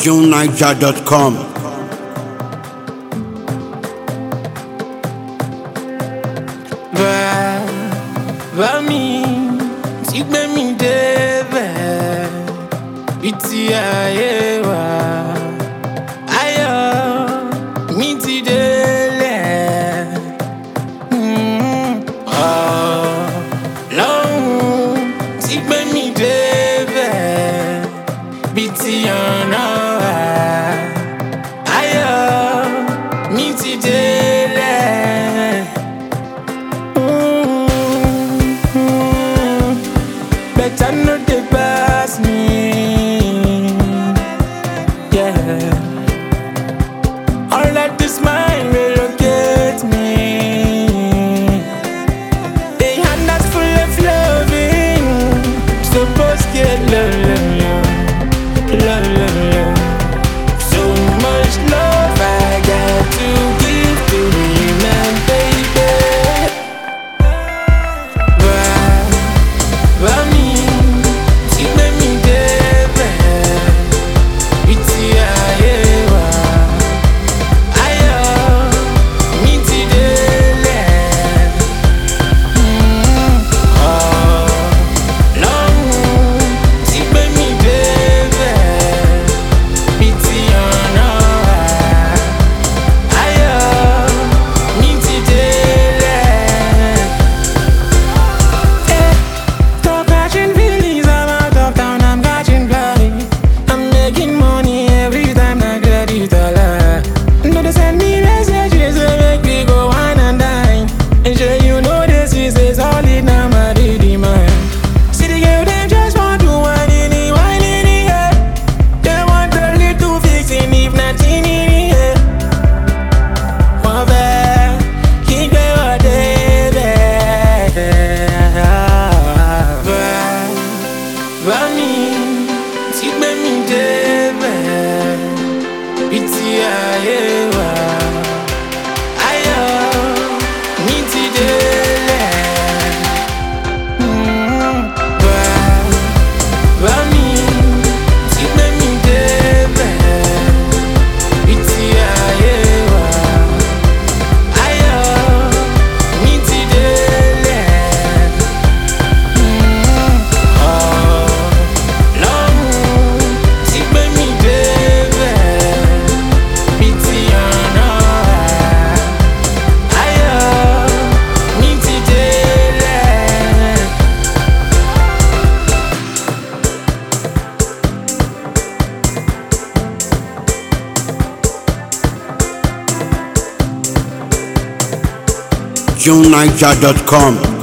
JuneNiger.com. Bá mi, tí gbé mi débẹ̀, bí ti ayé wa. Ayọ̀ mi ti délẹ̀. Ọlọ́run tí gbé mi débẹ̀, bí ti ọ̀nà wa. Ayọ̀ mi ti délẹ̀. Better no dey pass me, yeah. All of this mind relocate me. They hand us full of loving, supposed to get love. So much love I got to give to you, man, baby. Bá mi, tí gbé mi débẹ̀, bí ti ayé wa. Ayọ̀ mi ti délẹ̀. Ọlọ́run tí gbé mi débẹ̀, bí ti ọ̀nà wa. Ayọ̀ mi ti délẹ̀. Stop catching feelings, I'm out of town, I'm catching body. I'm making money every time I get it alive. No, they send me messages, they make me go wine and dine. And sure you know this is a solid, now my daddy man. See the girl, them just want to whine in the air. They want a little fixing, if nothing in the air. One bag, keep going there. Bá mi, tí gbé mi débẹ̀, bí ti ayé wa. Ayọ̀ mi ti délẹ̀. Bá mi, tí gbé mi débẹ̀, bí ti ayé wa. Ayọ̀ mi ti délẹ̀. Ọlọ́run tí gbé mi débẹ̀, bí ti ọ̀nà wa. Ayọ̀ mi ti délẹ̀. JuneNiger.com.